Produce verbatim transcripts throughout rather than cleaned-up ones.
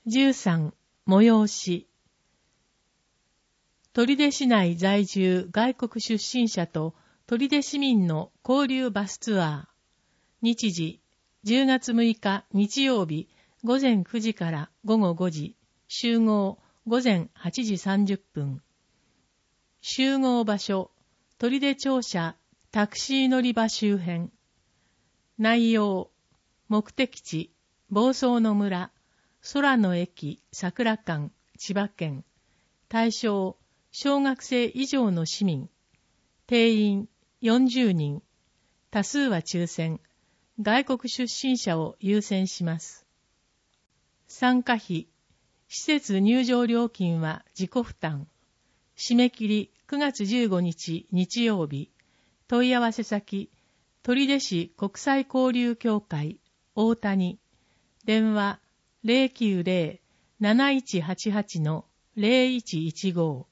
じゅうさん、催し。取手市内在住外国出身者と取手市民の交流バスツアー。日時、じゅうがつむいか日曜日午前くじから午後ごじ、集合午前はちじさんじゅっぷん。集合場所、取手庁舎タクシー乗り場周辺。内容、目的地、房総の村、空の駅、桜館、千葉県。対象、小学生以上の市民。定員よんじゅうにん。多数は抽選。外国出身者を優先します。参加費、施設入場料金は自己負担。締め切りくがつじゅうごにち日曜日。問い合わせ先、取手市国際交流協会、大谷。電話 ゼロきゅうゼロ なないちはちはち ゼロいちいちご。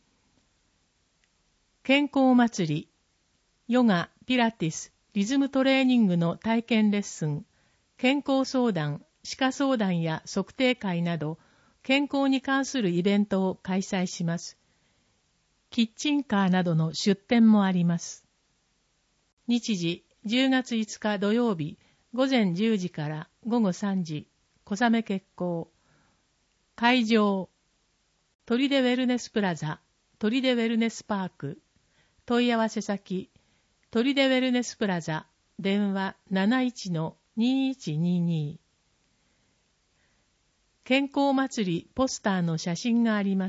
健康祭り、ヨガ、ピラティス、リズムトレーニングの体験レッスン、健康相談、歯科相談や測定会など、健康に関するイベントを開催します。キッチンカーなどの出店もあります。日時、じゅうがついつか土曜日、午前じゅうじから午後さんじ、小雨決行。会場、取手ウェルネスプラザ、取手ウェルネスパーク。問い合わせ先、取手ウェルネスプラザ、電話 なないちのにいちにに。健康祭りポスターの写真があります。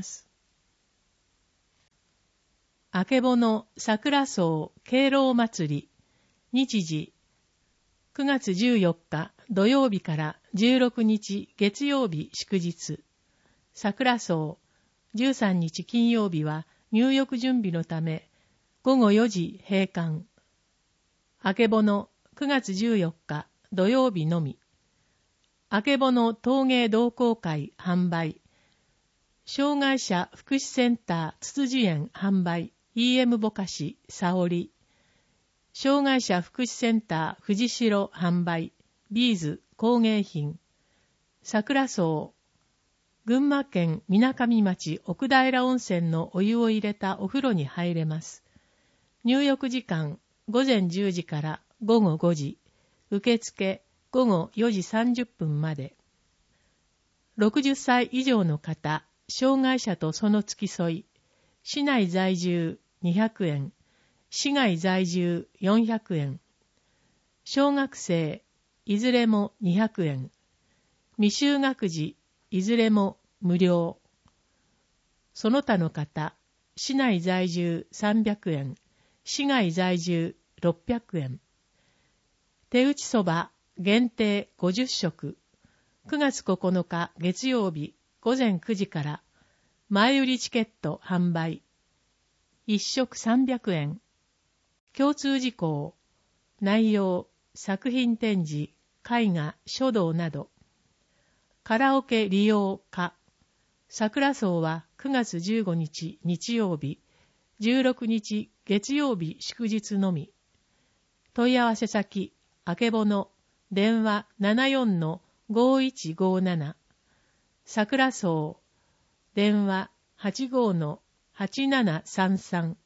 あけぼの桜草敬老祭り。日時、くがつじゅうよっか土曜日からじゅうろくにち月曜日祝日。桜草、じゅうさんにち金曜日は入浴準備のため、ごごよじ閉館。あけぼのくがつじゅうよっか土曜日のみ。あけぼの陶芸同好会販売。障害者福祉センターつつじ園販売。イーエム ぼかし沙織。障害者福祉センター藤代販売。ビーズ工芸品。桜草。群馬県みなかみ町奥平温泉のお湯を入れたお風呂に入れます。入浴時間ごぜんじゅうじからごごごじ。受付ごごよじさんじゅっぷんまで。ろくじゅっさい以上の方、障害者とその付き添い。市内在住にひゃくえん。市外在住よんひゃくえん。小学生、いずれもにひゃくえん。未就学児、いずれも無料。その他の方、市内在住さんびゃくえん。市外在住ろっぴゃくえん。手打ちそば限定ごじゅっしょく。くがつここのか月曜日ごぜんくじから前売りチケット販売。いっしょくさんびゃくえん。共通事項、内容、作品展示、絵画、書道など。カラオケ利用可。桜草はくがつじゅうごにち日曜日、じゅうろくにち月曜日祝日のみ。問い合わせ先、あけぼの、電話 ななよんのごいちごなな。桜草、電話 はちごのはちななさんさん。